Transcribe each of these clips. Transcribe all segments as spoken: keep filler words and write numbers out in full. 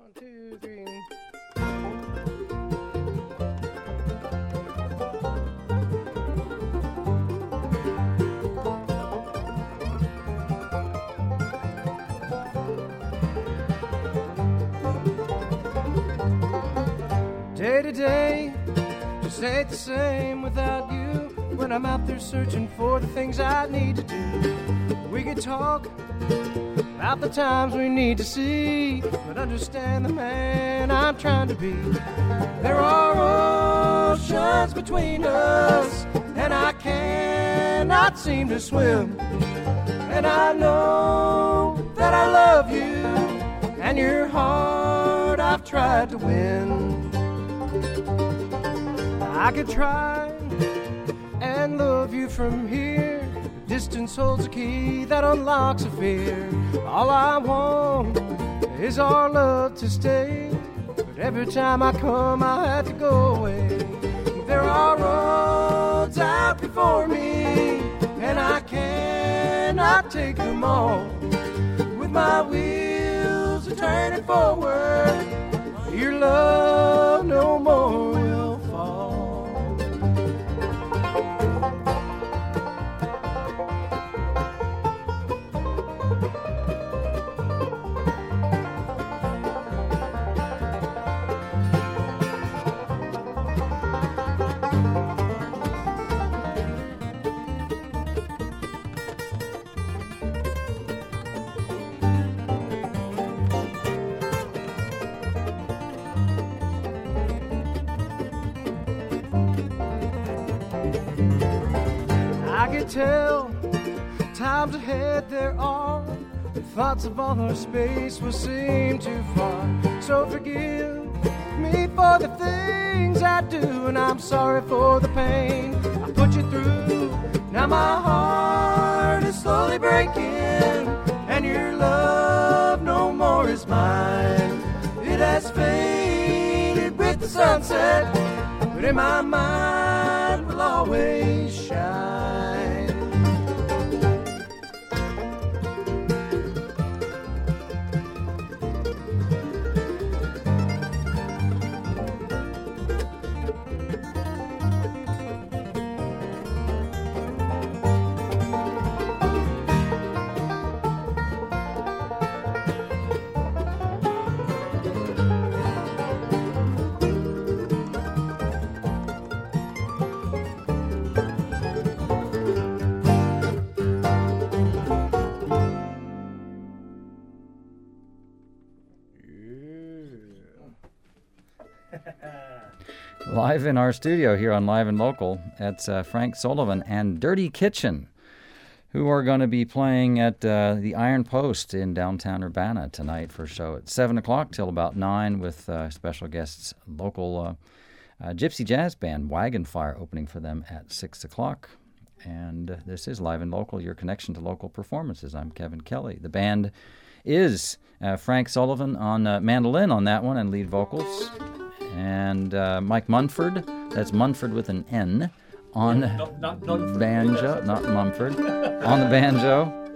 One, two, three. Day to day, just ain't the same without you. When I'm out there searching for the things I need to do, we could talk about the times we need to see, but understand the man I'm trying to be. There are oceans between us, and I cannot seem to swim. And I know that I love you, and your heart I've tried to win. I could try and love you from here. Distance holds a key that unlocks a fear. All I want is our love to stay, but every time I come I have to go away. There are roads out before me, and I cannot take them all. With my wheels are turning forward, your love no more will fall. Tell times ahead there are thoughts of all our space will seem too far. So forgive me for the things I do, and I'm sorry for the pain I put you through. Now my heart is slowly breaking, and your love no more is mine. It has faded with the sunset, but in my mind will always shine. Live in our studio here on Live and Local, it's uh, Frank Sullivan and Dirty Kitchen, who are going to be playing at uh, the Iron Post in downtown Urbana tonight for a show at seven o'clock till about nine with uh, special guests, local uh, uh, gypsy jazz band Wagon Fire opening for them at six o'clock. And uh, this is Live and Local, your connection to local performances. I'm Kevin Kelly. The band is uh, Frank Sullivan on uh, mandolin on that one and lead vocals, and uh, Mike Munford, that's Munford with an N, on not, not, not banjo, not Mumford, on the banjo,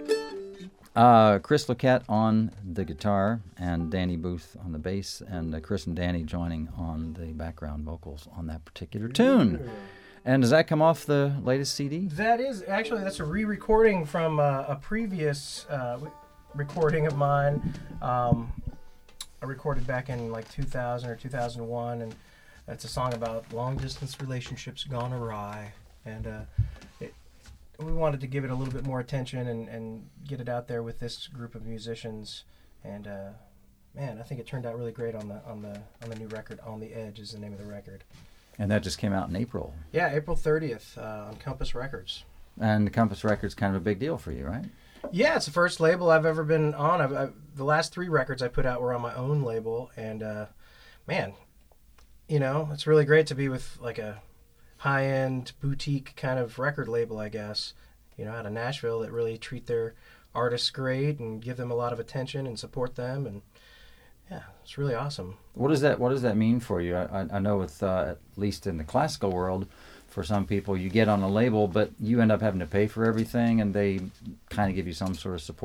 uh, Chris Luquette on the guitar, and Danny Booth on the bass, and uh, Chris and Danny joining on the background vocals on that particular tune. And does that come off the latest C D? That is, actually, that's a re-recording from uh, a previous uh, recording of mine. Um, I recorded back in like two thousand or two thousand one, and it's a song about long-distance relationships gone awry. And uh, it, we wanted to give it a little bit more attention and, and get it out there with this group of musicians. And uh, man, I think it turned out really great on the on the on the new record. On the Edge is the name of the record. And that just came out in April. Yeah, April thirtieth uh, on Compass Records. And Compass Records kind of a big deal for you, right? Yeah, it's the first label I've ever been on. I've, I've, the last three records I put out were on my own label, and uh, man, you know, it's really great to be with like a high-end boutique kind of record label, I guess, you know, out of Nashville that really treat their artists great and give them a lot of attention and support them, and yeah, it's really awesome. What does that What does that mean for you? I, I know with uh, at least in the classical world, for some people, you get on a label, but you end up having to pay for everything, and they kind of give you some sort of support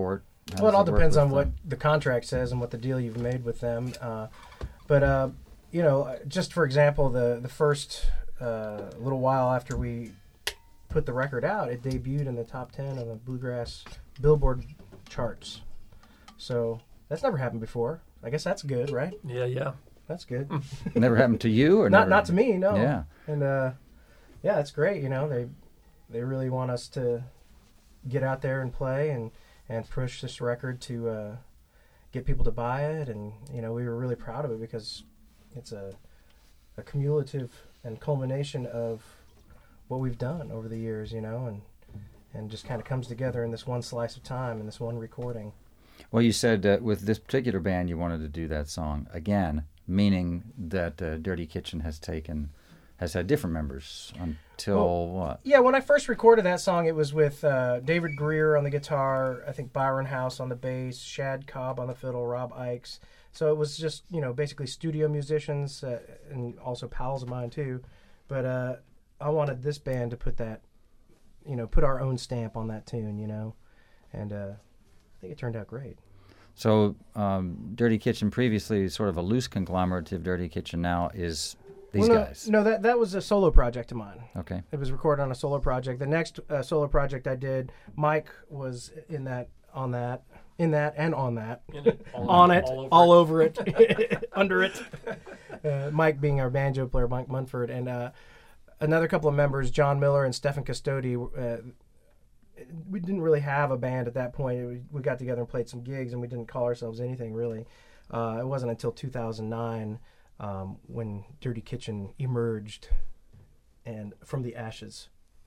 How well, it does all work depends with on what them? the contract says and what the deal you've made with them. Uh, but uh, you know, just for example, the the first uh, little while after we put the record out, it debuted in the top ten of the bluegrass Billboard charts. So that's never happened before. I guess that's good, right? Yeah, yeah. That's good. Never happened to you, or not never? not to me, no. Yeah. And uh, yeah, it's great. You know, they they really want us to get out there and play and, and push this record to uh, get people to buy it. And you know, we were really proud of it because it's a a cumulative and culmination of what we've done over the years. You know, and and just kind of comes together in this one slice of time in this one recording. Well, you said uh, with this particular band you wanted to do that song again, meaning that uh, Dirty Kitchen has taken, has had different members until Well, what? Yeah, when I first recorded that song, it was with uh, David Greer on the guitar, I think Byron House on the bass, Shad Cobb on the fiddle, Rob Ikes. So it was just, you know, basically studio musicians uh, and also pals of mine too. But uh, I wanted this band to put that, you know, put our own stamp on that tune, you know, and uh, I think it turned out great. So um, Dirty Kitchen previously, sort of a loose conglomerate of Dirty Kitchen now is these well, no, guys. No, that that was a solo project of mine. Okay. It was recorded on a solo project. The next uh, solo project I did, Mike was in that, on that, in that, and on that, In it, all on over- it, all over all over it, under it. Uh, Mike being our banjo player, Mike Munford, and uh, another couple of members, John Miller and Stephen Custodi. Uh, we didn't really have a band at that point. We, we got together and played some gigs, and we didn't call ourselves anything really. Uh, it wasn't until two thousand nine um, when Dirty Kitchen emerged, and from the ashes.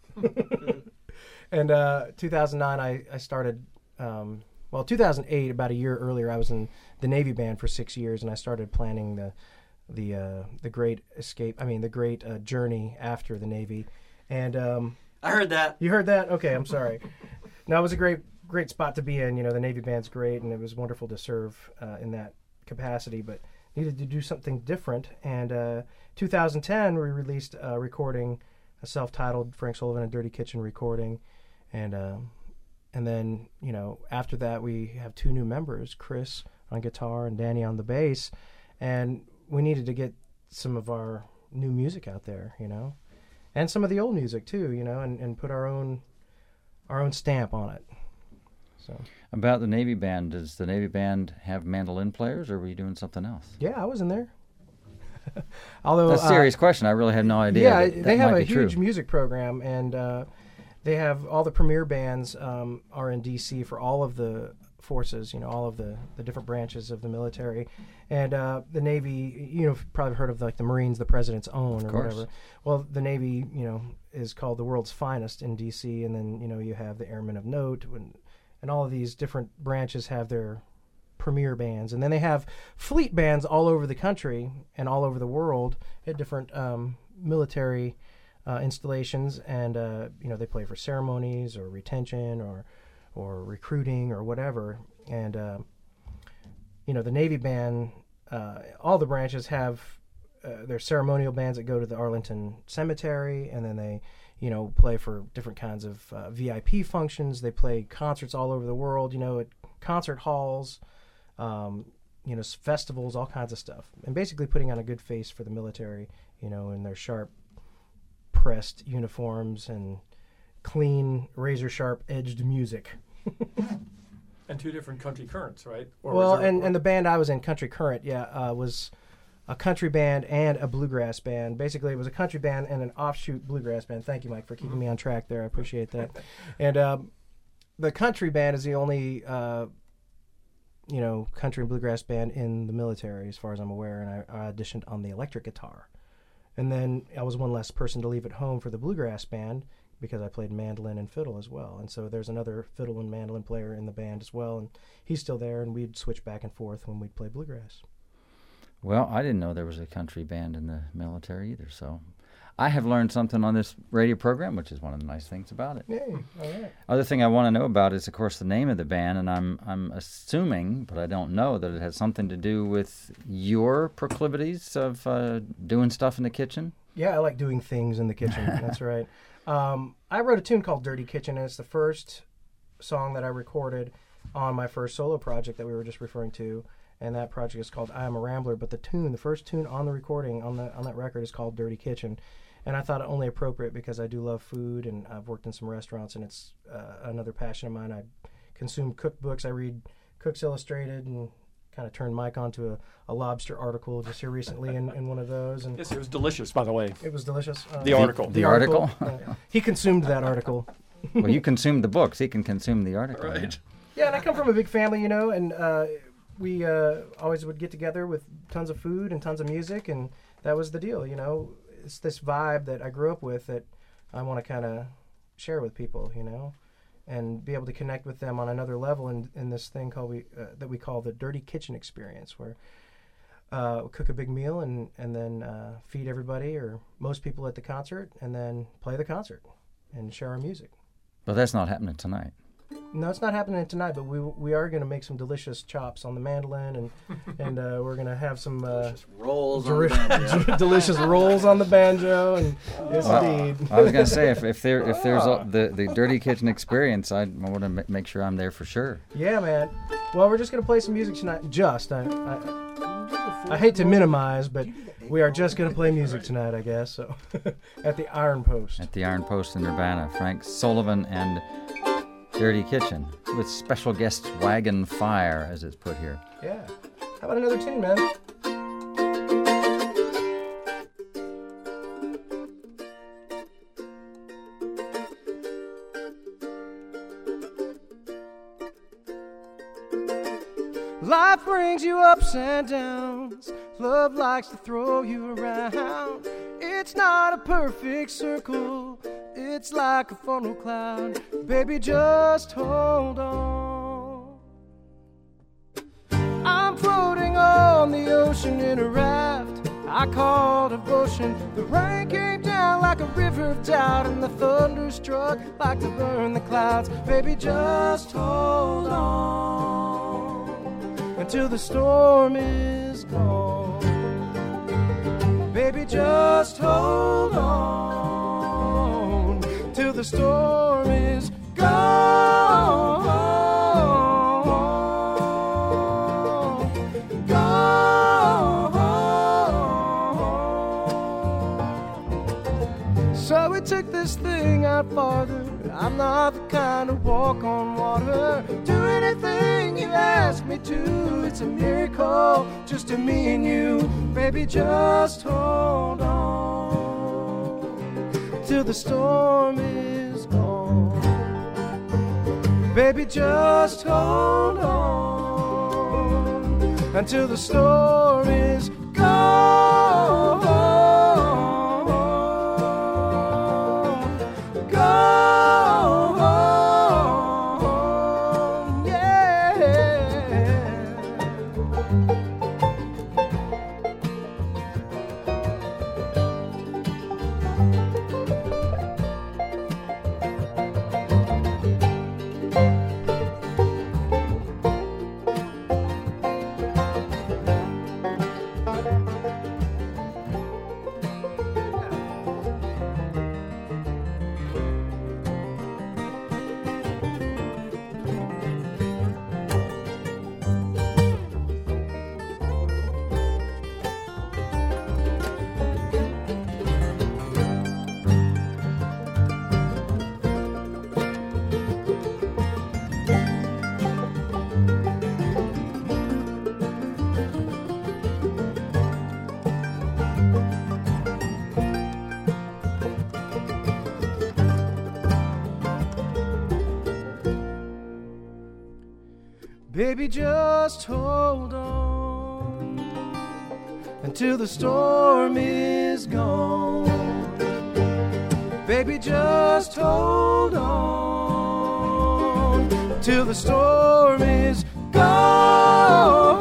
And uh, two thousand nine, I I started. Um, well, two thousand eight, about a year earlier, I was in the Navy band for six years, and I started planning the the uh, the great escape. I mean, the great uh, journey after the Navy, and. Um, I heard that. You heard that? Okay, I'm sorry. No, it was a great, great spot to be in. You know, the Navy band's great, and it was wonderful to serve uh, in that capacity. But needed to do something different. And uh, two thousand ten, we released a recording, a self-titled Frank Sullivan and Dirty Kitchen recording, and um, and then you know after that we have two new members, Chris on guitar and Danny on the bass, and we needed to get some of our new music out there. You know. And some of the old music too, you know, and, and put our own our own stamp on it. So About the Navy band, does the Navy band have mandolin players, or were you doing something else? yeah, I was in there. Although That's a serious uh, question. I really had no idea. yeah, that, that they have might a be true. huge music program, and uh, they have all the premier bands um, are in D C for all of the forces, you know, all of the, the different branches of the military. And uh, the Navy, you know, you've probably heard of like the Marines, the President's Own, Of or course. whatever. Well, the Navy, you know, is called the world's finest in D C, and then, you know, you have the Airmen of Note, and, and all of these different branches have their premier bands. And then they have fleet bands all over the country and all over the world at different um, military uh, installations, and, uh, you know, they play for ceremonies or retention or or recruiting or whatever. And, uh, you know, the Navy band, uh, all the branches have uh, their ceremonial bands that go to the Arlington Cemetery, and then they, you know, play for different kinds of uh, V I P functions. They play concerts all over the world, you know, at concert halls, um, you know, s- festivals, all kinds of stuff. And basically putting on a good face for the military, you know, in their sharp pressed uniforms and clean, razor-sharp edged music. And two different country currents, right? Or Well, was there- and, and the band I was in, Country Current, yeah, uh, was a country band and a bluegrass band. Basically, it was a country band and an offshoot bluegrass band. Thank you, Mike, for keeping me on track there. I appreciate that. And um, the country band is the only, uh, you know, country and bluegrass band in the military, as far as I'm aware, and I, I auditioned on the electric guitar. And then I was one less person to leave at home for the bluegrass band, because I played mandolin and fiddle as well. And so there's another fiddle and mandolin player in the band as well, and he's still there, and we'd switch back and forth when we'd play bluegrass. Well, I didn't know there was a country band in the military either, so I have learned something on this radio program, which is one of the nice things about it. Yay, all right. Other thing I want to know about is, of course, the name of the band, and I'm I'm assuming, but I don't know, that it has something to do with your proclivities of uh, doing stuff in the kitchen. Yeah, I like doing things in the kitchen. That's right. Um, I wrote a tune called Dirty Kitchen, and it's the first song that I recorded on my first solo project that we were just referring to, and that project is called I Am a Rambler. But the tune, the first tune on the recording on the on that record is called Dirty Kitchen, and I thought it only appropriate because I do love food and I've worked in some restaurants, and it's uh, another passion of mine. I consume cookbooks. I read Cooks Illustrated and kind of turned Mike onto a, a lobster article just here recently in, in one of those. And Yes, it was delicious, by the way. it was delicious. Uh, The article. The article? uh, he consumed that article. Well, you consumed the books. He can consume the article. Right. Yeah, and I come from a big family, you know, and uh, we uh, always would get together with tons of food and tons of music, and that was the deal, you know. It's this vibe that I grew up with that I want to kind of share with people, you know, and be able to connect with them on another level in, in this thing called we uh, that we call the Dirty Kitchen Experience, where uh, we cook a big meal and, and then uh, feed everybody or most people at the concert, and then play the concert and share our music. But that's not happening tonight. No, it's not happening tonight, but we we are going to make some delicious chops on the mandolin, and and uh, we're going to have some uh, Rolls on deli- the banjo. delicious rolls on the banjo, and yes, Well, indeed. I was going to say, if, if there if there's a, the, the Dirty Kitchen Experience, I want to ma- make sure I'm there for sure. Yeah, man. Well, we're just going to play some music tonight. Just, I, I, I hate to minimize, but we are just going to play music tonight, I guess. So, at the Iron Post. At the Iron Post in Urbana, Frank Sullivan and Dirty Kitchen, with special guest Wagon Fire, as it's put here. Yeah. How about another tune, man? Life brings you ups and downs. Love likes to throw you around. It's not a perfect circle. It's like a funnel cloud. Baby, just hold on. I'm floating on the ocean in a raft I call devotion. The rain came down like a river of doubt, and the thunder struck like to burn the clouds. Baby, just hold on until the storm is gone. Baby, just hold on till the storm is gone. Gone. So we took this thing out farther. I'm not the kind to walk on water. Do anything you ask me to. It's a miracle just to me and you. Baby, just hold on till the storm is gone. Baby, just hold on until the storm is gone. Gone, yeah. Baby, just hold on until the storm is gone. Baby, just hold on till the storm is gone.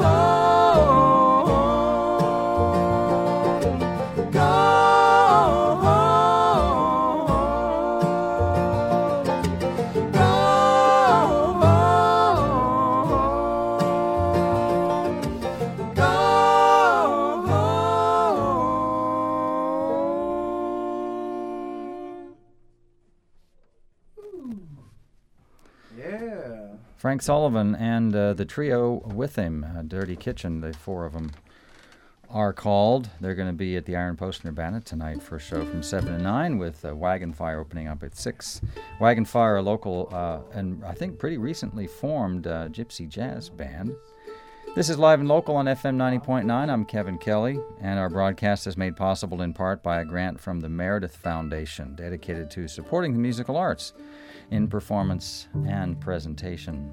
Frank Sullivan and uh, the trio with him, uh, Dirty Kitchen, the four of them are called. They're going to be at the Iron Post in Urbana tonight for a show from seven to nine with uh, Wagon Fire opening up at six. Wagon Fire, a local uh, and I think pretty recently formed uh, gypsy jazz band. This is Live and Local on F M ninety point nine. I'm Kevin Kelly, and our broadcast is made possible in part by a grant from the Meredith Foundation dedicated to supporting the musical arts in performance and presentation.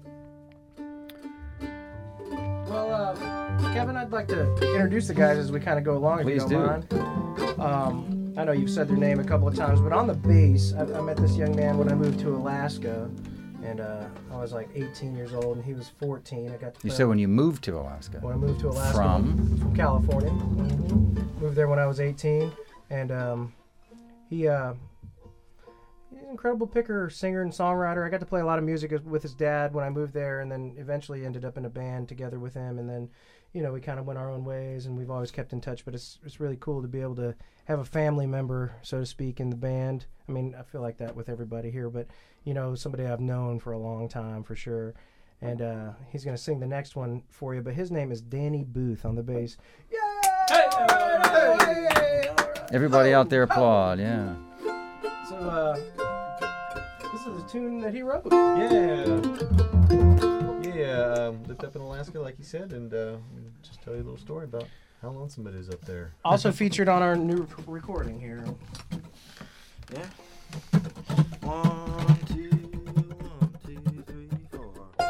Well, uh, Kevin, I'd like to introduce the guys as we kind of go along, if Please you do. don't mind. Um, I know you've said their name a couple of times, but on the bass, I, I met this young man when I moved to Alaska, and uh, I was like eighteen years old, and he was fourteen. I got to You play said when you moved to Alaska. when I moved to Alaska From? from California. Mhm. Moved there when I was eighteen, and um, he uh, he's an incredible picker, singer, and songwriter. I got to play a lot of music with his dad when I moved there, and then eventually ended up in a band together with him. And then, you know, we kind of went our own ways, and we've always kept in touch. But it's it's really cool to be able to have a family member, so to speak, in the band. I mean, I feel like that with everybody here, but you know, somebody I've known for a long time for sure. And uh, he's going to sing the next one for you, but his name is Danny Booth on the bass. Yay! Hey! Hey! Everybody out there applaud, yeah. So, uh, this is a tune that he wrote. Yeah. Yeah, um, lived up in Alaska, like you said, and uh, just tell you a little story about how lonesome it is up there. Also featured on our new recording here. Yeah. One, two, one, two, three, four.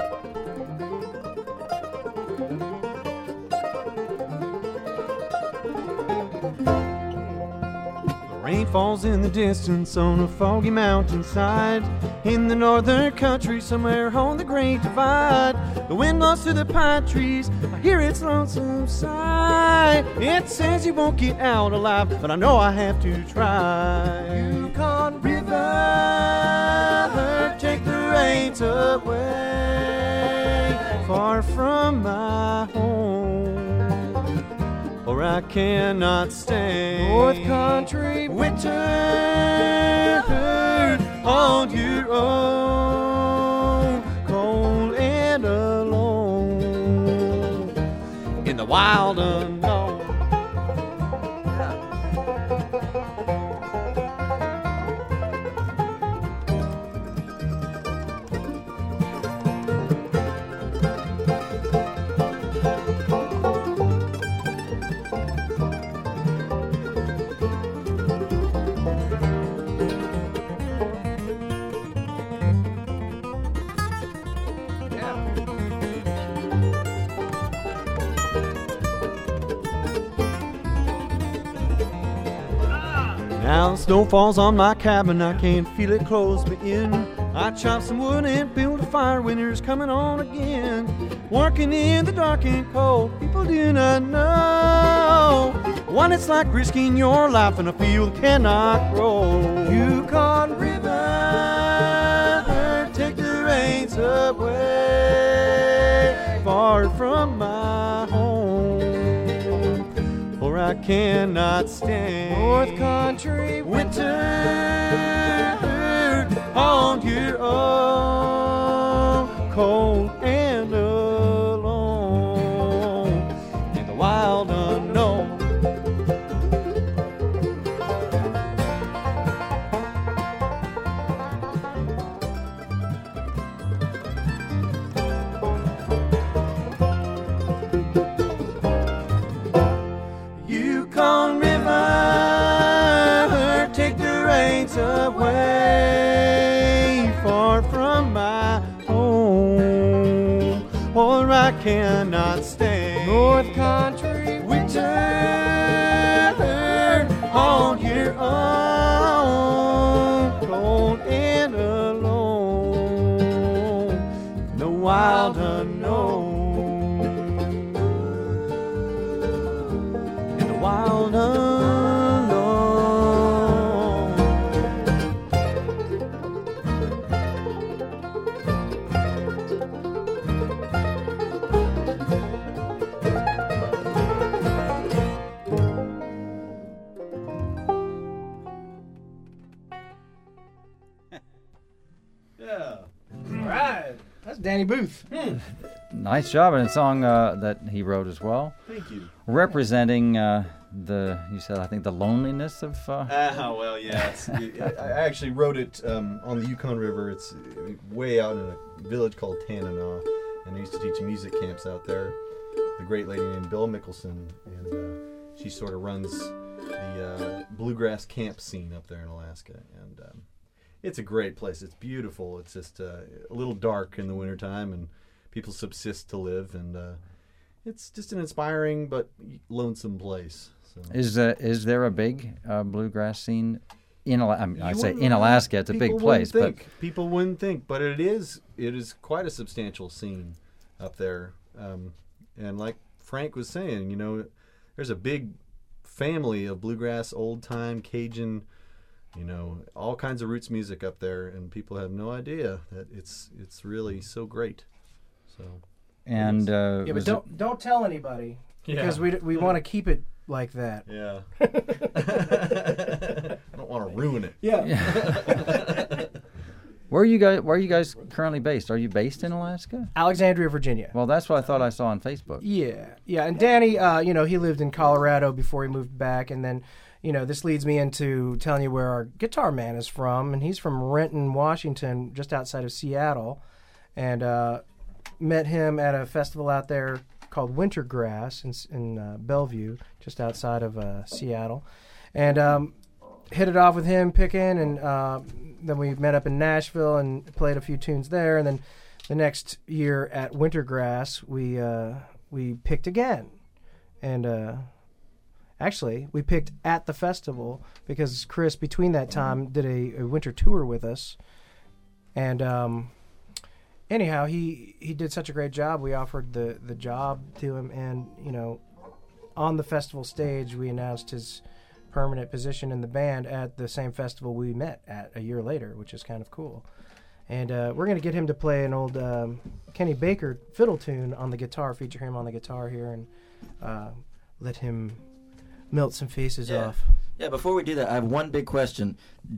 The rain falls in the distance on a foggy mountainside. In the northern country, somewhere on the Great Divide. The wind blows through the pine trees, I hear its lonesome sigh. It says you won't get out alive, but I know I have to try. Yukon River, take the reins away, far from my home, or I cannot stay. North Country winter on your own, cold and alone, in the wild unknown. Now the snow falls on my cabin, I can feel it close me in. I chop some wood and build a fire, winter's coming on again. Working in the dark and cold, people do not know what it's like risking your life in a field that cannot grow. Yukon River, take the reins away, far from my home, for I cannot stand. North Country winter on your own, cold and alone, in the wild unknown. Yukon River, take the reins away, far from my home, or I cannot stay. North Country winter on your own, cold and alone, no wild unknown. Wild unknown. Danny Booth. Nice job, and a song uh, that he wrote as well. Thank you. Representing uh, the, you said, I think, the loneliness of... Uh, Ah, well, yeah. It's, it, I I actually wrote it um, on the Yukon River. It's way out in a village called Tanana, and I used to teach music camps out there. The great lady named Bill Mickelson, and uh, she sort of runs the uh, bluegrass camp scene up there in Alaska. And um, it's a great place. It's beautiful. It's just uh, a little dark in the wintertime, and people subsist to live, and uh, it's just an inspiring but lonesome place. So. is uh, is there a big uh, bluegrass scene in Alaska? I, mean, I You say wouldn't- in Alaska, it's a people big place, but wouldn't think. People wouldn't think, but it is. It is quite a substantial scene up there. Um, and like Frank was saying, you know, there's a big family of bluegrass, old time Cajun, you know, all kinds of roots music up there, and people have no idea that it's it's really so great. So and uh, Yeah, but was don't don't tell anybody Yeah. because we we want to keep it like that. yeah, I don't want to ruin it. Yeah. it, where are you guys? Where are you guys currently based? Are you based in Alaska? Alexandria, Virginia. Well, that's what I thought I saw on Facebook. Yeah, yeah, and Danny, uh, you know, he lived in Colorado before he moved back, and then, you know, this leads me into telling you where our guitar man is from, and he's from Renton, Washington, just outside of Seattle, and uh, met him at a festival out there called Wintergrass in, in uh, Bellevue, just outside of uh, Seattle, and um, hit it off with him picking, and uh, then we met up in Nashville and played a few tunes there, and then the next year at Wintergrass, we uh, we picked again, and uh, actually we picked at the festival because Chris, between that time, did a, a winter tour with us, and um, anyhow, he he did such a great job. We offered the the job to him, and you know, on the festival stage, we announced his permanent position in the band at the same festival we met at a year later, which is kind of cool. And uh, we're going to get him to play an old um, Kenny Baker fiddle tune on the guitar, feature him on the guitar here, and uh, let him melt some faces Yeah. off. Yeah, before we do that, I have one big question.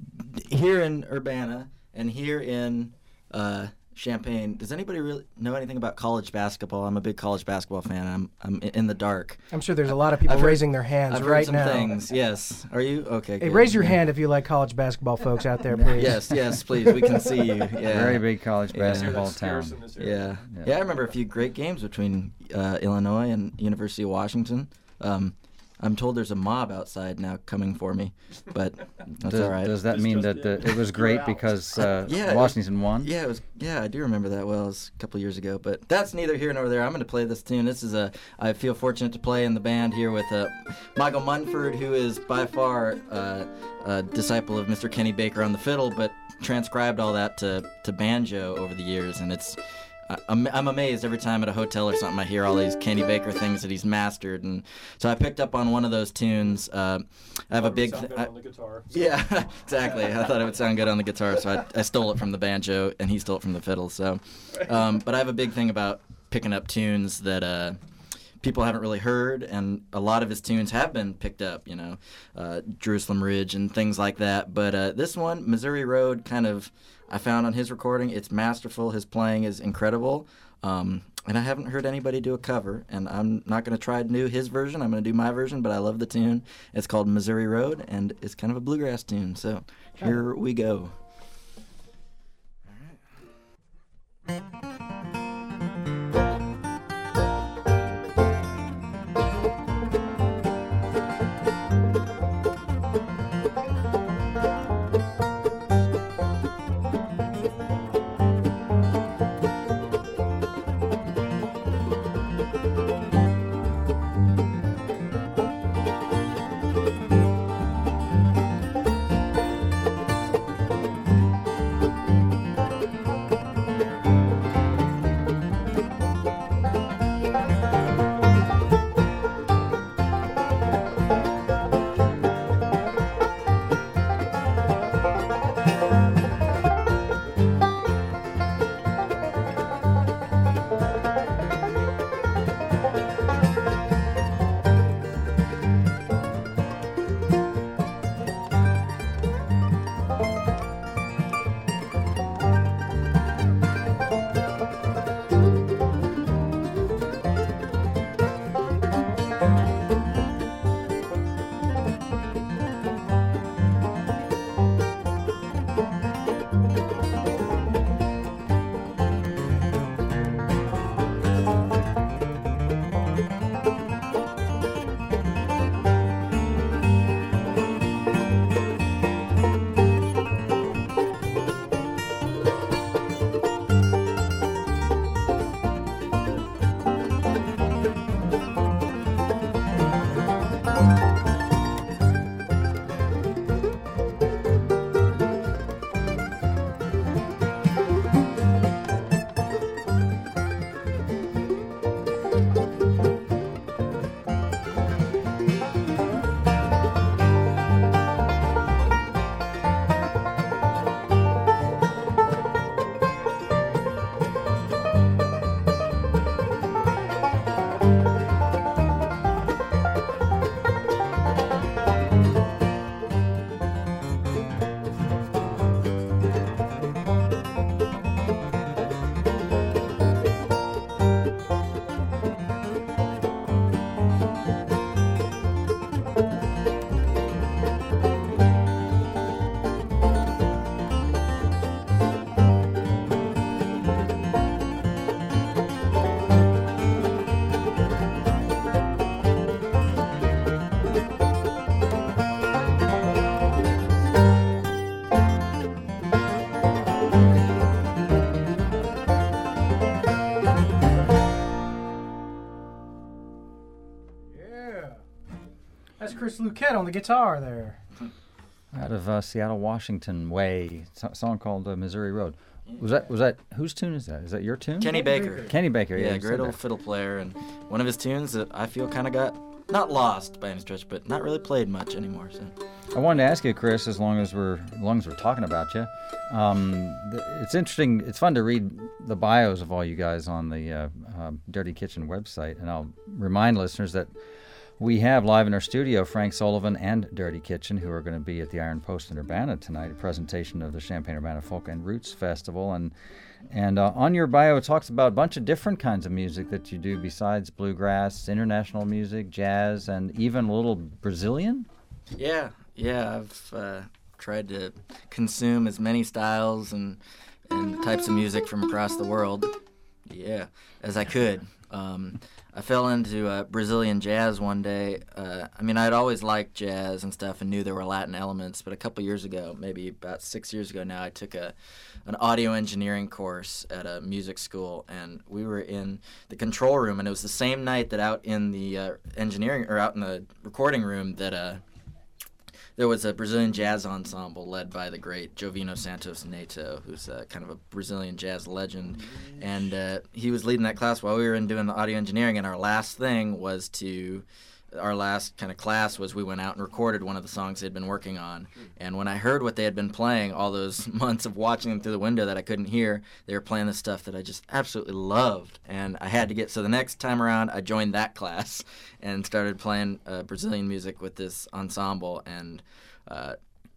D- Here in Urbana and here in uh, Champaign, does anybody really know anything about college basketball? I'm a big college basketball fan. I'm I'm i- in the dark. I'm sure there's a lot of people I've heard- raising their hands I've heard right some now. things. Yes. Are you okay? Hey, good. raise your Yeah. hand if you like college basketball, folks out there, please. Yes, yes, please. We can see you. Yeah. Very big college Yeah. basketball That's scarce town. in this area. Yeah. Yeah. yeah, I remember a few great games between uh, Illinois and University of Washington. Um, I'm told there's a mob outside now coming for me, but that's Does, all right. does that It's mean just- that the, yeah. it was You're great out. because uh, Yeah, it was- Washington won? Yeah, it was. Yeah, I do remember that well. It was a couple years ago, but that's neither here nor there. I'm going to play this tune. This is a. I feel fortunate to play in the band here with uh, Michael Munford, who is by far uh, a disciple of Mister Kenny Baker on the fiddle, but transcribed all that to to banjo over the years, and it's. I- I'm, I'm amazed every time at a hotel or something I hear all these Kenny Baker things that he's mastered, and so I picked up on one of those tunes. Uh, I have a big. Sound th- better I- on the guitar. yeah, exactly. I thought it would sound good on the guitar, so I, I stole it from the banjo, and he stole it from the fiddle. So, um, but I have a big thing about picking up tunes that uh, people haven't really heard, and a lot of his tunes have been picked up. You know, uh, Jerusalem Ridge and things like that. But uh, this one, Missouri Road, kind of, I found on his recording. It's masterful. His playing is incredible. Um, and I haven't heard anybody do a cover, and I'm not going to try to do his version. I'm going to do my version, but I love the tune. It's called Missouri Road, and it's kind of a bluegrass tune. So here we go. That's Chris Luquette on the guitar there. Out of uh, Seattle, Washington way, so- song called uh, Missouri Road. Was that was that whose tune is that? Is that your tune? Kenny Baker. Kenny Baker. Yeah, Yeah, you great said old that. fiddle player, and one of his tunes that I feel kind of got not lost by any stretch, but not really played much anymore. So I wanted to ask you, Chris, as long as we're as long as we're talking about you, um, th- it's interesting. It's fun to read the bios of all you guys on the uh, uh, Dirty Kitchen website, and I'll remind listeners that we have live in our studio Frank Sullivan and Dirty Kitchen, who are going to be at the Iron Post in Urbana tonight, a presentation of the Champaign-Urbana Folk and Roots Festival, and and uh, on your bio it talks about a bunch of different kinds of music that you do besides bluegrass, international music, jazz, and even a little Brazilian. yeah, yeah, I've uh, tried to consume as many styles and and types of music from across the world, yeah, as I could. Um, I fell into uh, Brazilian jazz one day. Uh, I mean, I'd always liked jazz and stuff and knew there were Latin elements, but a couple years ago, maybe about six years ago now, I took a an audio engineering course at a music school, and we were in the control room, and it was the same night that out in the uh, engineering or out in the recording room that uh, there was a Brazilian jazz ensemble led by the great Jovino Santos Neto, who's uh, kind of a Brazilian jazz legend. And uh, he was leading that class while we were in doing the audio engineering, and our last thing was to, our last kind of class was we went out and recorded one of the songs they'd been working on. And when I heard what they had been playing all those months of watching them through the window that I couldn't hear, they were playing the stuff that I just absolutely loved. And I had to get, so the next time around, I joined that class and started playing uh, Brazilian music with this ensemble. And uh,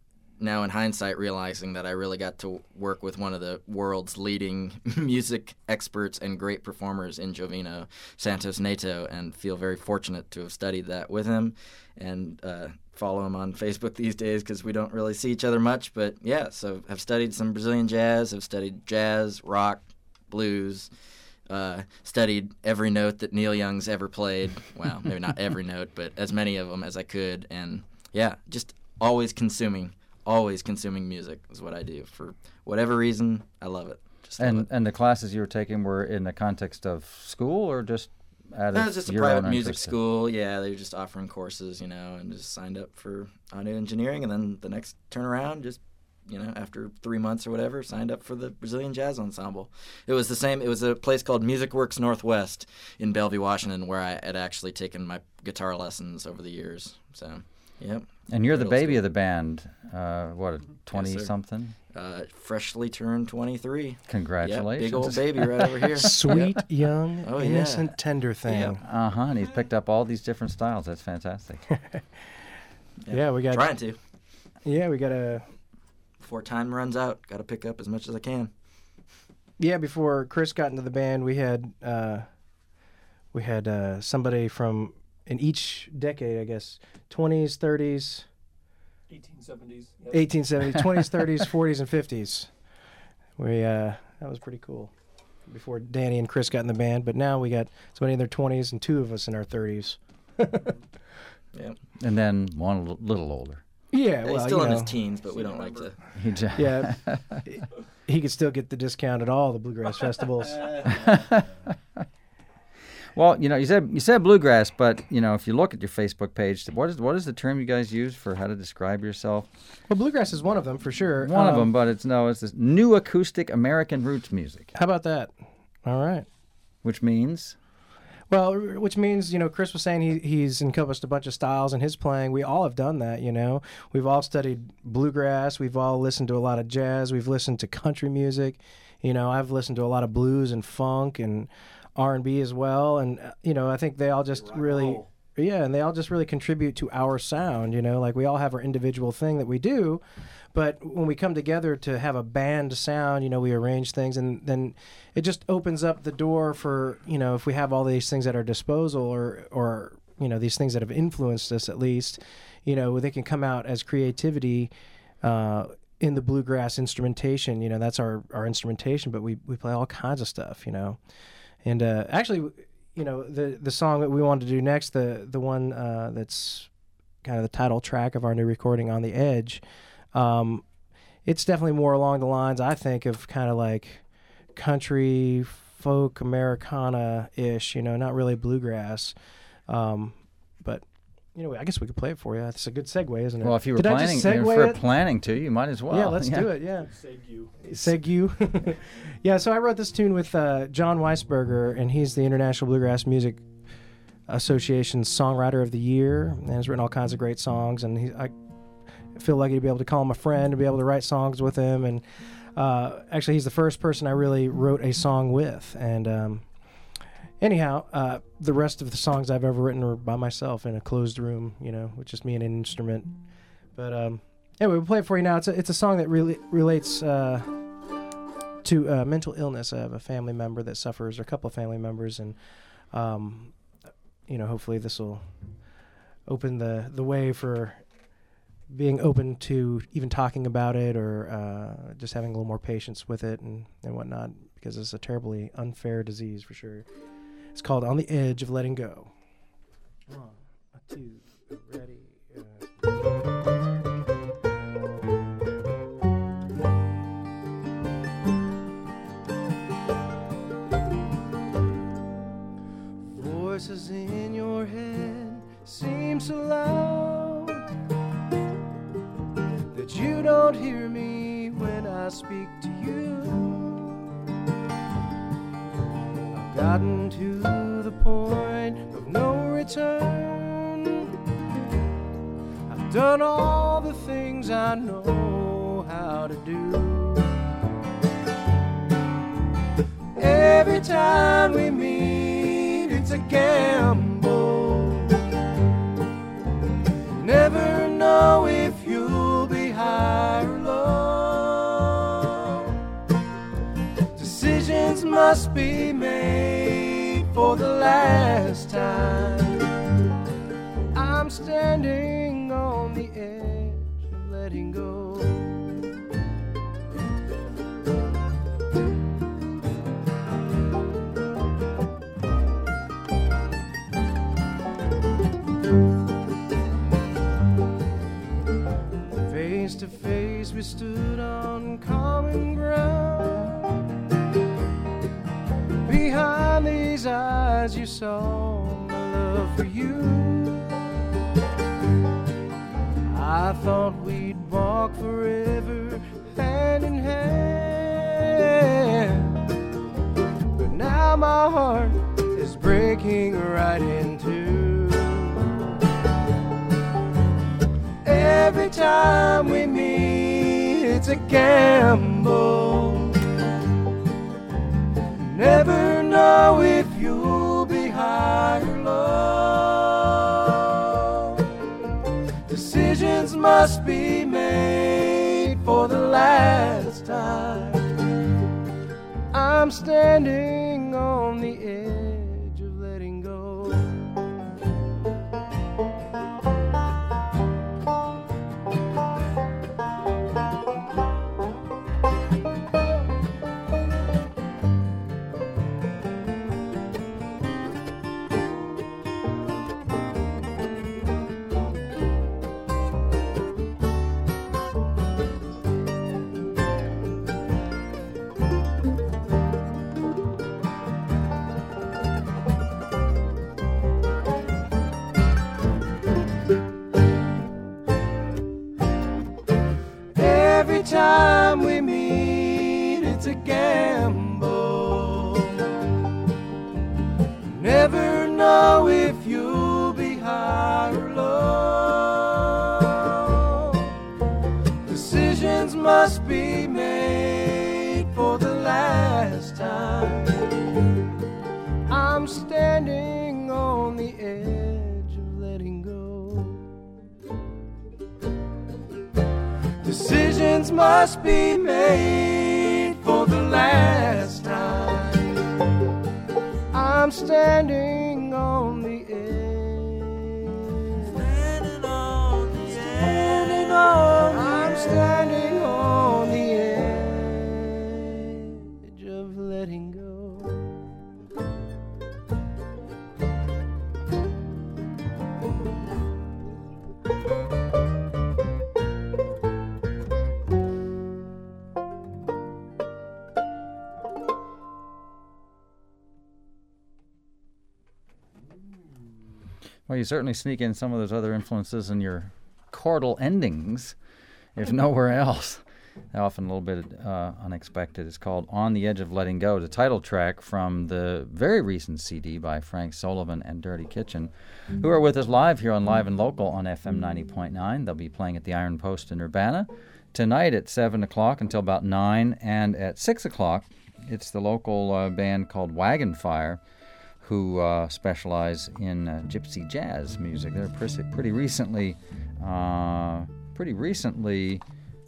now in hindsight, realizing that I really got to work with one of the world's leading music experts and great performers in Jovino Santos Neto, and feel very fortunate to have studied that with him, and uh, follow him on Facebook these days because we don't really see each other much. But yeah, so I've studied some Brazilian jazz, I've studied jazz, rock, blues, uh, studied every note that Neil Young's ever played. Well, maybe not every note, but as many of them as I could. And yeah, just always consuming. Always consuming music is what I do. For whatever reason, I love it. Just love And it. and the classes you were taking were in the context of school or just out That of was just a your private own music interest? school. Yeah, they were just offering courses, you know, and just signed up for audio engineering. And then the next turnaround, just, you know, after three months or whatever, signed up for the Brazilian Jazz Ensemble. It was the same. It was a place called Music Works Northwest in Bellevue, Washington, where I had actually taken my guitar lessons over the years. So, yep. And you're the Middle baby school. of the band. Uh, what, twenty sir. something? Uh, freshly turned twenty-three. Congratulations. Yep, big old baby right over here. Sweet, young, Oh, yeah. innocent, tender thing. Yep. Uh huh. And he's picked up all these different styles. That's fantastic. Yeah, we got. Trying to. Yeah, we got a. Before time runs out, got to pick up as much as I can. Yeah, before Chris got into the band, we had uh, we had uh, somebody from in each decade, I guess, twenties, thirties, eighteen seventies. Yep. eighteen seventies, twenties, thirties, forties, and fifties. We uh, that was pretty cool. Before Danny and Chris got in the band, but now we got somebody in their twenties and two of us in our thirties. Yep. And then one a l- little older. Yeah, Yeah, well, he's still you in know, his teens, but we don't like to. He j- yeah, he could still get the discount at all the bluegrass festivals. Well, you know, you said you said bluegrass, but you know, if you look at your Facebook page, what is what is the term you guys use for how to describe yourself? Well, bluegrass is one of them for sure. One of Um, them, but it's no, it's this new acoustic American roots music, How about that? All right. which means Well, r- which means, you know, Chris was saying he, he's encompassed a bunch of styles in his playing. We all have done that, you know. We've all studied bluegrass. We've all listened to a lot of jazz. We've listened to country music. You know, I've listened to a lot of blues and funk and R and B as well. And, uh, you know, I think they all just really, yeah, and they all just really contribute to our sound, you know. Like, we all have our individual thing that we do. But when we come together to have a band sound, you know, we arrange things, and then it just opens up the door for, you know, if we have all these things at our disposal, or, or you know, these things that have influenced us at least, you know, they can come out as creativity uh, in the bluegrass instrumentation. You know, that's our, our instrumentation, but we, we play all kinds of stuff, you know. And uh, actually, you know, the the song that we wanted to do next, the, the one uh, that's kind of the title track of our new recording, On the Edge, Um, it's definitely more along the lines, I think, of kind of like country, folk, Americana-ish, you know, not really bluegrass. Um, but you know, I guess we could play it for you. It's a good segue, isn't it? Well, if you were Did I planning, just if segue you're it? planning to, you might as well. Yeah, let's do it. Yeah. Segu. Segu. Yeah, so I wrote this tune with uh, John Weisberger, and he's the International Bluegrass Music Association's Songwriter of the Year, and has written all kinds of great songs. And he, I feel lucky to be able to call him a friend, to be able to write songs with him. And uh, actually, he's the first person I really wrote a song with. And um, anyhow, uh, the rest of the songs I've ever written are by myself in a closed room, you know, with just me and an instrument. But um, anyway, we'll play it for you now. It's a, it's a song that really relates uh, to uh, mental illness. I have a family member that suffers, or a couple of family members, and um, you know, hopefully this will open the, the way for being open to even talking about it, or uh, just having a little more patience with it and, and whatnot, because it's a terribly unfair disease for sure. It's called On the Edge of Letting Go. One, two, ready. Uh. Voices in your head seem so loud that you don't hear me when I speak to you. I've gotten to the point of no return. I've done all the things I know how to do. Every time we meet, it's a gamble. Never know if you'll be high or low. Decisions must be made for the last time. I'm standing on the edge of letting go. Face to face we stood on common ground. Behind these eyes you saw my love for you. I thought we'd walk forever hand in hand, but now my heart is breaking right in two. Every time we meet, it's a gamble. Never know if you'll be high or low. Decisions must be made for the last time. I'm standing on the edge of letting go. Every time we meet, it's a gamble. Never know if you'll be high or low. Decisions must be made for the last time. I'm standing on the edge of letting go. Decisions must be made for the last time. I'm standing on the edge. Standing on the standing edge. On the I'm edge. Standing on the edge of letting go. Well, you certainly sneak in some of those other influences in your chordal endings, if nowhere else. Often a little bit uh, unexpected. It's called On the Edge of Letting Go, the title track from the very recent C D by Frank Sullivan and Dirty Kitchen, who are with us live here on Live and Local on F M ninety point nine. They'll be playing at the Iron Post in Urbana tonight at seven o'clock until about nine, and at six o'clock it's the local uh, band called Wagon Fire, who uh, specialize in uh, gypsy jazz music. They're pretty, pretty recently, uh, pretty recently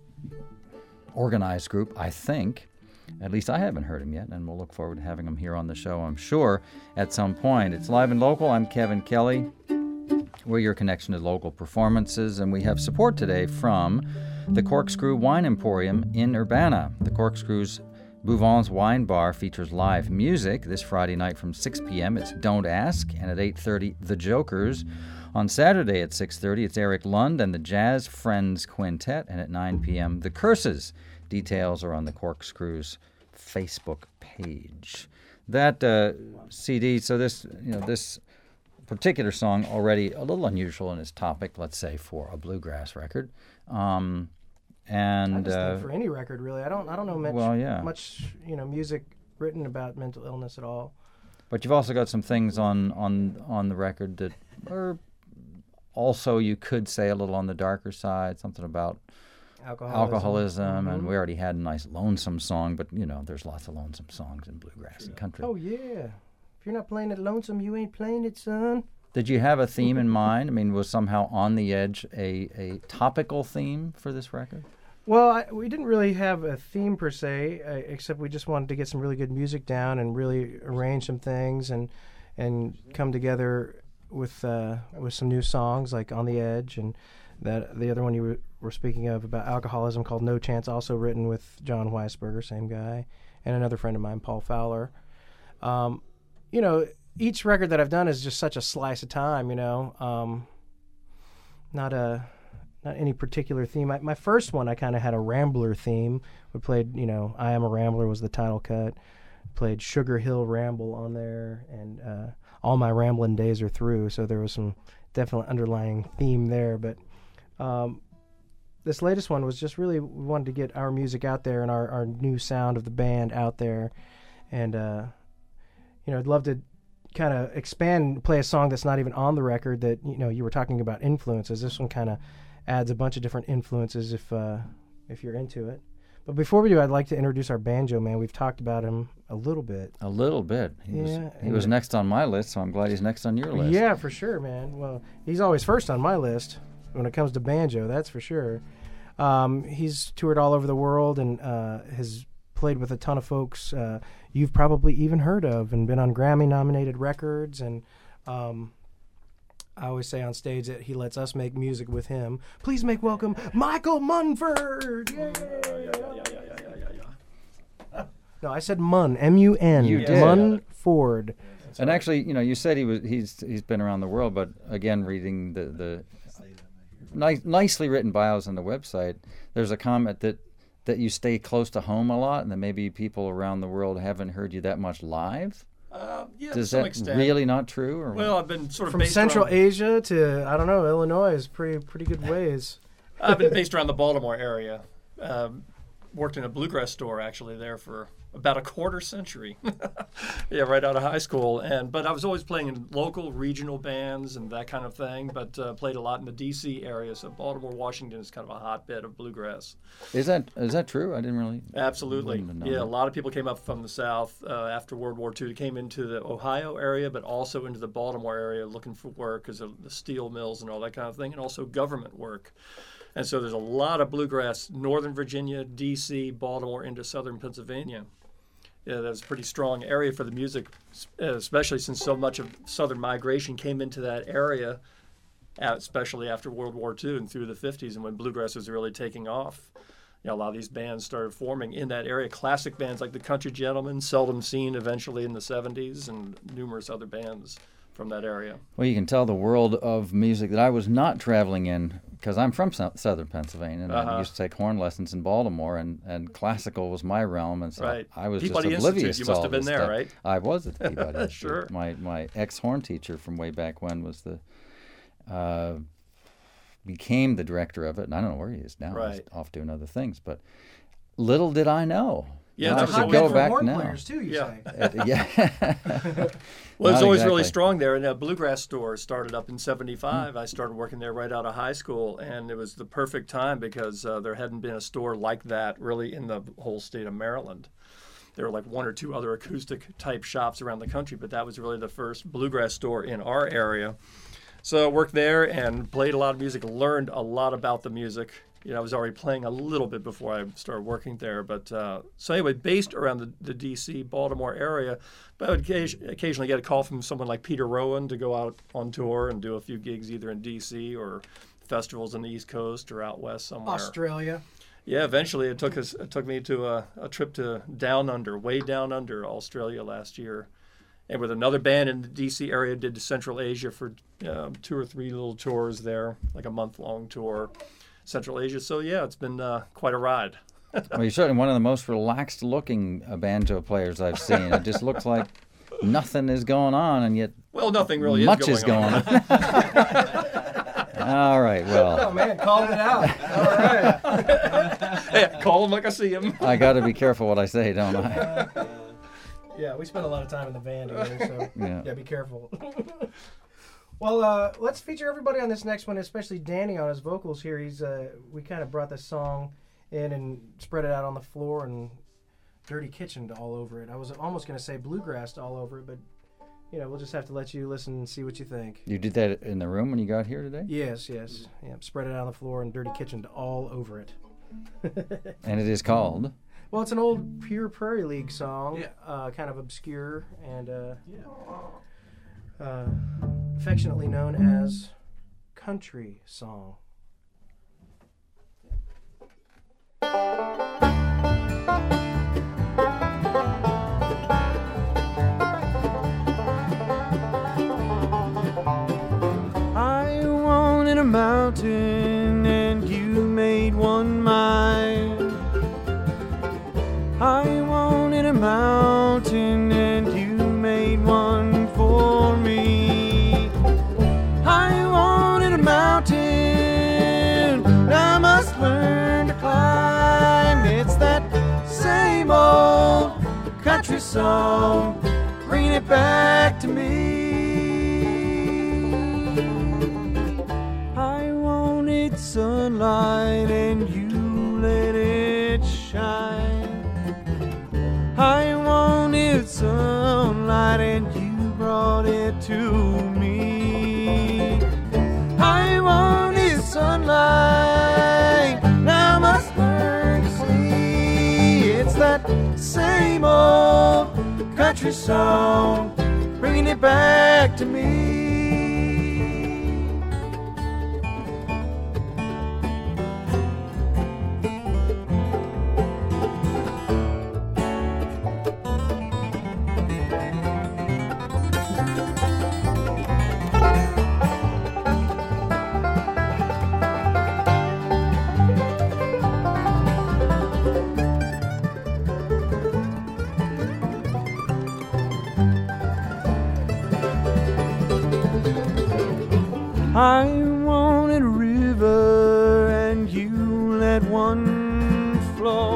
organized group, I think. At least I haven't heard them yet, and we'll look forward to having them here on the show, I'm sure, at some point. It's Live and Local. I'm Kevin Kelly. We're your connection to local performances, and we have support today from the Corkscrew Wine Emporium in Urbana. The Corkscrew's Bouvons Wine Bar features live music this Friday night from six p.m. It's Don't Ask, and at eight thirty, The Jokers. On Saturday at six thirty, it's Eric Lund and the Jazz Friends Quintet, and at nine p.m., The Curses. Details are on the Corkscrew's Facebook page. That uh, C D, so this, you know, this particular song already a little unusual in its topic, let's say, for a bluegrass record. Um, and I just uh, think for any record, really, I don't, I don't know much, well, yeah. much, you know, music written about mental illness at all. But you've also got some things on on on the record that are also, you could say, a little on the darker side, something about Alcoholism, alcoholism mm-hmm. and we already had a nice lonesome song, but, you know, there's lots of lonesome songs in bluegrass and country. Oh, yeah. If you're not playing it lonesome, you ain't playing it, son. Did you have a theme in mind? I mean, was somehow On the Edge a, a topical theme for this record? Well, I, we didn't really have a theme per se, uh, except we just wanted to get some really good music down and really arrange some things and and come together with uh, with some new songs like On the Edge, and that the other one you were, were speaking of about alcoholism called No Chance, also written with John Weisberger, same guy, and another friend of mine, Paul Fowler. Um, you know, each record that I've done is just such a slice of time, you know, um, not a not any particular theme. I, my first one, I kind of had a Rambler theme. We played, you know, I Am a Rambler was the title cut. Played Sugar Hill Ramble on there, and uh, All My Rambling Days Are Through, so there was some definite underlying theme there. But um, this latest one was just really, we wanted to get our music out there and our, our new sound of the band out there. And, uh, you know, I'd love to kind of expand, play a song that's not even on the record that, you know, you were talking about influences. This one kind of adds a bunch of different influences if uh, if you're into it. But before we do, I'd like to introduce our banjo man. We've talked about him a little bit. A little bit. He Yeah, was, he and- was next on my list, so I'm glad he's next on your list. Yeah, for sure, man. Well, he's always first on my list when it comes to banjo, that's for sure. Um, he's toured all over the world and uh, has played with a ton of folks uh, you've probably even heard of and been on Grammy-nominated records. And um, I always say on stage that he lets us make music with him. Please make welcome Michael Munford! Yay! No, I said Mun, M U N. You did. Munford. And actually, you know, you said he was he's he's been around the world, but again, reading the the nice, nicely written bios on the website, there's a comment that that you stay close to home a lot, and that maybe people around the world haven't heard you that much live. Uh, yeah, Is to some that extent. really not true? Or Well, I've been sort of From based Central around, Asia to, I don't know, Illinois is pretty pretty good ways. I've been based around the Baltimore area. Um, worked in a bluegrass store actually there for about a quarter century. Yeah, right out of high school. And but I was always playing in local, regional bands and that kind of thing. But uh, played a lot in the D C area. So Baltimore, Washington is kind of a hotbed of bluegrass. is that is that true? I didn't really. Absolutely. Wouldn't have known Yeah, that. a lot of people came up from the South uh, after World War Two. They came into the Ohio area, but also into the Baltimore area looking for work because of the steel mills and all that kind of thing, and also government work. And so there's a lot of bluegrass, Northern Virginia, D C, Baltimore, into Southern Pennsylvania. Yeah, that's a pretty strong area for the music, especially since so much of Southern migration came into that area, uh, especially after World War Two and through the fifties, and when bluegrass was really taking off. You know, a lot of these bands started forming in that area. Classic bands like the Country Gentlemen, Seldom Seen eventually in the seventies, and numerous other bands from that area. Well, you can tell the world of music that I was not traveling in, because I'm from sou- southern Pennsylvania, and I Uh-huh. used to take horn lessons in Baltimore, and, and classical was my realm, and so Right. I was Peabody just oblivious Institute, you to must all have been this there, stuff. right? I was at the Peabody Institute. Sure. My my ex horn teacher from way back when was the uh, became the director of it, and I don't know where he is now. Right. He's off doing other things. But little did I know. Yeah, Now it's I a should hotbed go for back horn now. players too, you Yeah. say? Uh, yeah. Well, it's Not always really exactly. strong there. And a bluegrass store started up in seventy-five. I started working there right out of high school, and it was the perfect time because uh, there hadn't been a store like that really in the whole state of Maryland. There were like one or two other acoustic type shops around the country, but that was really the first bluegrass store in our area. So I worked there and played a lot of music, learned a lot about the music. You know, I was already playing a little bit before I started working there. But uh, so anyway, based around the, the D C, Baltimore area, but I would occasion, occasionally get a call from someone like Peter Rowan to go out on tour and do a few gigs either in D C or festivals on the East Coast or out west somewhere. Australia. Yeah, eventually it took us. It took me to a, a trip to Down Under, way down under Australia last year, and with another band in the D C area, did Central Asia for uh, two or three little tours there, like a month long tour, Central Asia. So yeah, it's been uh, quite a ride. Well, you're certainly one of the most relaxed-looking uh, banjo players I've seen. It just looks like nothing is going on, and yet Well, nothing really much is going, is going on. All right, well. Oh man, called it out. All right. Hey, call him like I see him. I got to be careful what I say, don't I? Yeah, we spend a lot of time in the van together, so Yeah. yeah, be careful. Well, uh, let's feature everybody on this next one, especially Danny on his vocals here. He's uh, we kind of brought this song in and spread it out on the floor and Dirty Kitchen all over it. I was almost going to say bluegrass all over it, but you know, we'll just have to let you listen and see what you think. You did that in the room when you got here today? Yes, yes. Yeah, spread it out on the floor and Dirty Kitchen all over it. And it is called? Well, it's an old Pure Prairie League song, Yeah. uh, kind of obscure and uh, uh, affectionately known as Country Song. I wanted a mountain and you made one mine. I wanted a mountain and you made one for me. I wanted a mountain, I must learn to climb. It's that same old country song, bringing it back to me. I wanted sunlight and you let it shine. I wanted sunlight and you brought it to me. I wanted sunlight, now I must learn to see. It's that same old country song, bringing it back to me. I wanted a river and you let one flow.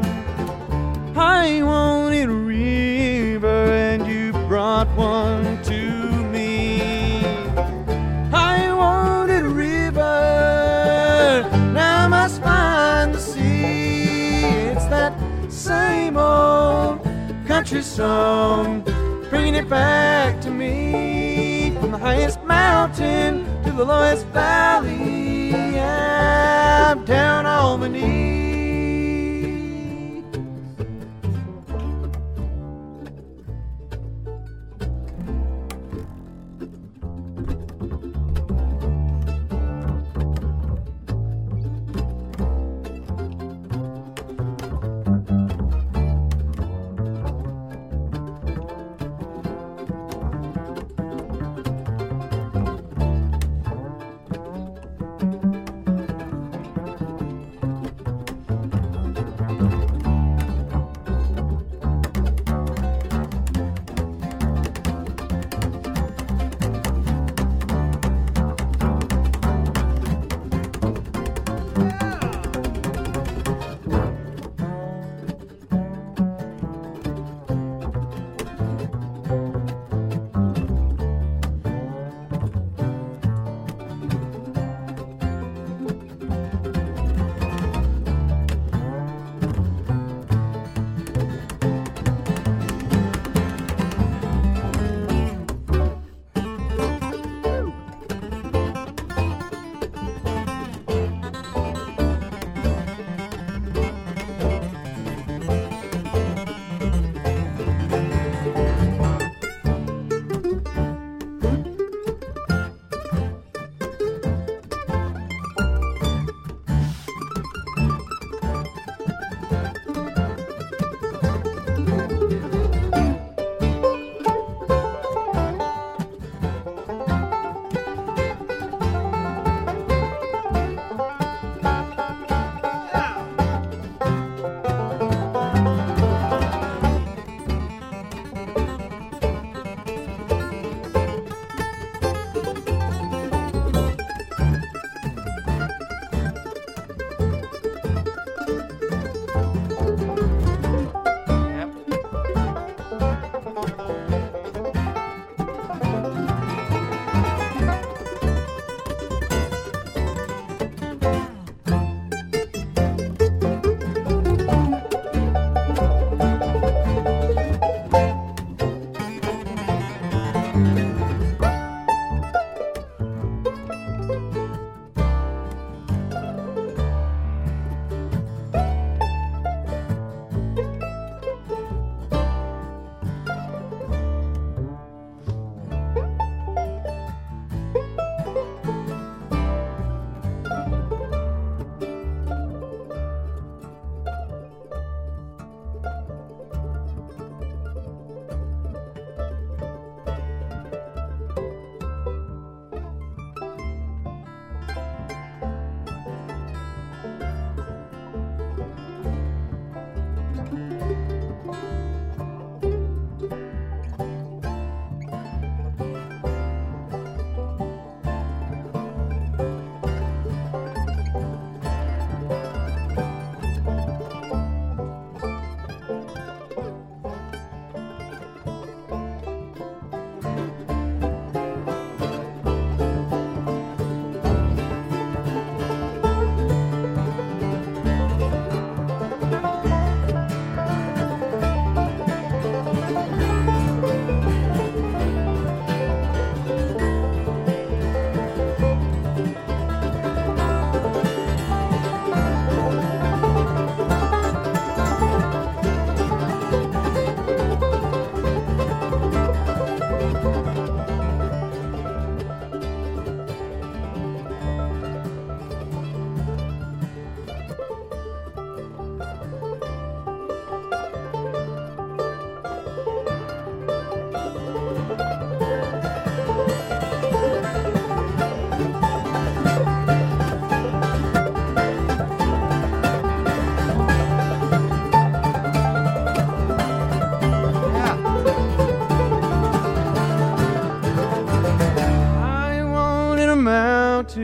I wanted a river and you brought one to me. I wanted a river, now I must find the sea. It's that same old country song, bringing it back to me. From the highest mountain to the lowest valley, I'm down on my knees.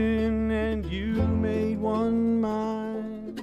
mountain and you made one mine.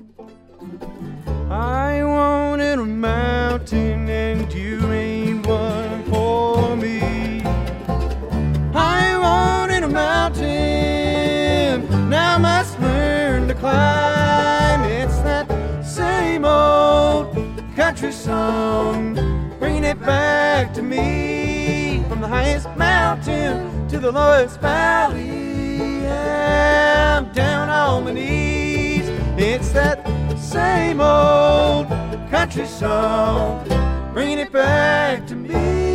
I wanted a mountain and you made one for me. I wanted a mountain, now I must learn to climb. It's that same old country song, bringing it back to me. From the highest mountain to the lowest valley, I'm down on my knees. It's that same old country song, bringing it back to me.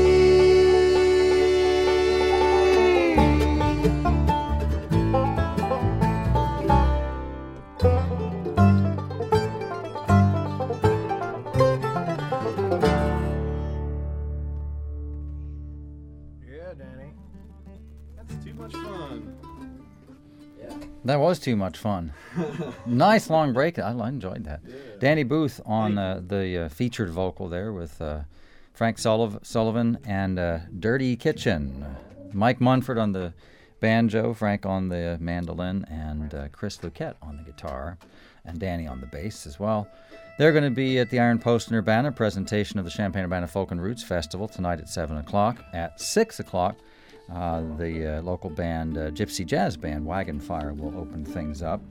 Yeah, Danny. That's too much fun. That was too much fun. Nice long break. I, I enjoyed that. Yeah. Danny Booth on uh, the uh, featured vocal there with uh, Frank Sulliv- Sullivan and uh, Dirty Kitchen. Mike Munford on the banjo, Frank on the mandolin, and uh, Chris Luquette on the guitar, and Danny on the bass as well. They're going to be at the Iron Post in Urbana, presentation of the Champaign-Urbana Folk and Roots Festival tonight at seven o'clock. At six o'clock, uh, the uh, local band, uh, Gypsy Jazz Band, Wagon Fire, will open things up.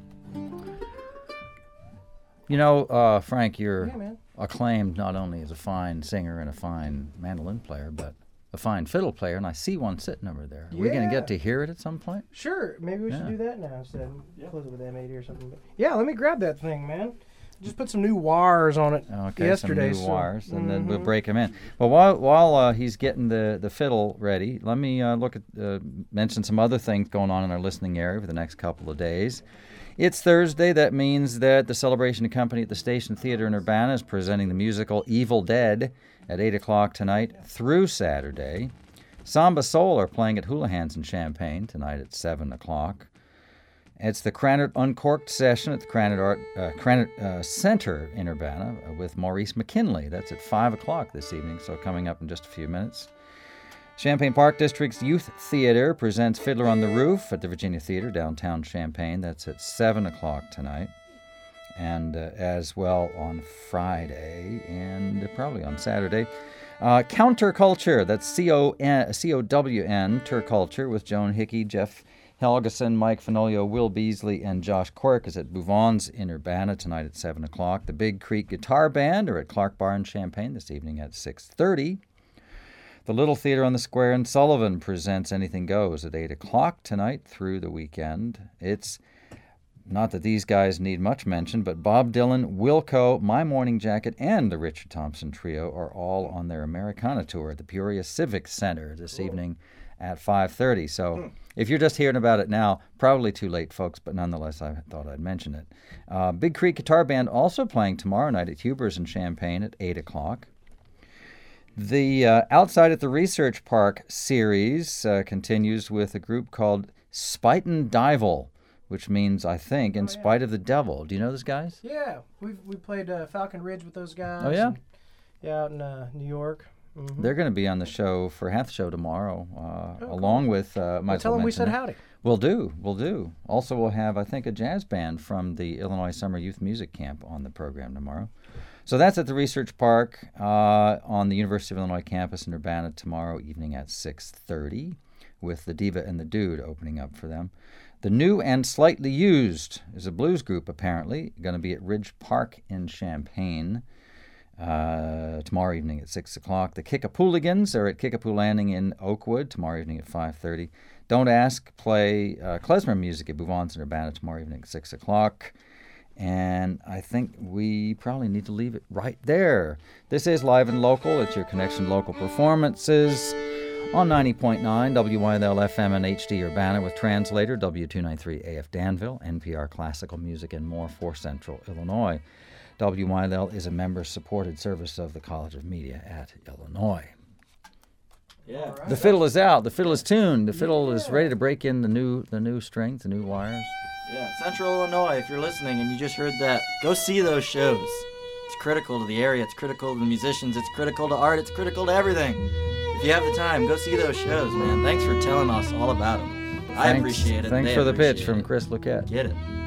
You know, uh, Frank, you're Yeah, man. acclaimed not only as a fine singer and a fine mandolin player, but a fine fiddle player, and I see one sitting over there. Are we going to Yeah. get to hear it at some point? Sure, maybe we should Yeah. do that now instead of close it with M eighty or something. But yeah, let me grab that thing, man. Just put some new wires on it Okay, yesterday. some new so- wires, and then we'll Mhm. break them in. Well, while while uh, he's getting the, the fiddle ready, let me uh, look at uh, mention some other things going on in our listening area for the next couple of days. It's Thursday. That means that the Celebration Company at the Station Theater in Urbana is presenting the musical Evil Dead at eight o'clock tonight through Saturday. Samba Soul are playing at Houlihan's in Champaign tonight at seven o'clock. It's the Cranard Uncorked session at the Cranard Art uh, Cranard uh, Center in Urbana uh, with Maurice McKinley. That's at five o'clock this evening, so coming up in just a few minutes. Champaign Park District's Youth Theater presents Fiddler on the Roof at the Virginia Theater, downtown Champaign. That's at seven o'clock tonight. And uh, as well on Friday and probably on Saturday. Uh, Counterculture, that's C O N, C O W N, Terculture, with Joan Hickey, Jeff Helgeson, Mike Fenolio, Will Beasley, and Josh Quirk is at Bouvon's in Urbana tonight at seven o'clock. The Big Creek Guitar Band are at Clark Bar in Champaign this evening at six thirty. The Little Theater on the Square in Sullivan presents Anything Goes at eight o'clock tonight through the weekend. It's not that these guys need much mention, but Bob Dylan, Wilco, My Morning Jacket, and the Richard Thompson Trio are all on their Americana tour at the Peoria Civic Center this evening at five thirty. So if you're just hearing about it now, probably too late, folks, but nonetheless, I thought I'd mention it. Uh, Big Creek Guitar Band also playing tomorrow night at Huber's in Champaign at eight o'clock. The uh, Outside at the Research Park series uh, continues with a group called Spiten Dival, which means, I think, in Oh, yeah. spite of the devil. Do you know those guys? Yeah, we we played uh, Falcon Ridge with those guys. Oh, yeah? and- yeah, out in uh, New York. Mhm. They're going to be on the show for half the show tomorrow, uh, Oh, cool. along with. Uh, might Well, as tell well them we mention said it. howdy. We'll do. We'll do. Also, we'll have, I think, a jazz band from the Illinois Summer Youth Music Camp on the program tomorrow. So that's at the Research Park uh, on the University of Illinois campus in Urbana tomorrow evening at six thirty, with the Diva and the Dude opening up for them. The New and Slightly Used is a blues group, apparently, going to be at Ridge Park in Champaign uh, tomorrow evening at six o'clock. The Kickapooligans are at Kickapoo Landing in Oakwood tomorrow evening at five thirty. Don't Ask play uh, klezmer music at Bouvon's in Urbana tomorrow evening at six o'clock. And I think we probably need to leave it right there. This is Live and Local. It's your connection local performances on ninety point nine W Y L F M and H D Urbana with translator W two ninety-three A F Danville, N P R classical music and more for Central Illinois. W Y L is a member-supported service of the College of Media at Illinois. Yeah. The fiddle is out. The fiddle is tuned. The fiddle is ready to break in the new the new strings, the new wires. Yeah, Central Illinois, if you're listening and you just heard that, go see those shows. It's critical to the area, it's critical to the musicians, it's critical to art, it's critical to everything. If you have the time, go see those shows, man. Thanks for telling us all about them. I appreciate it. Thanks They for the pitch appreciate from it. Chris Luquette. Get it.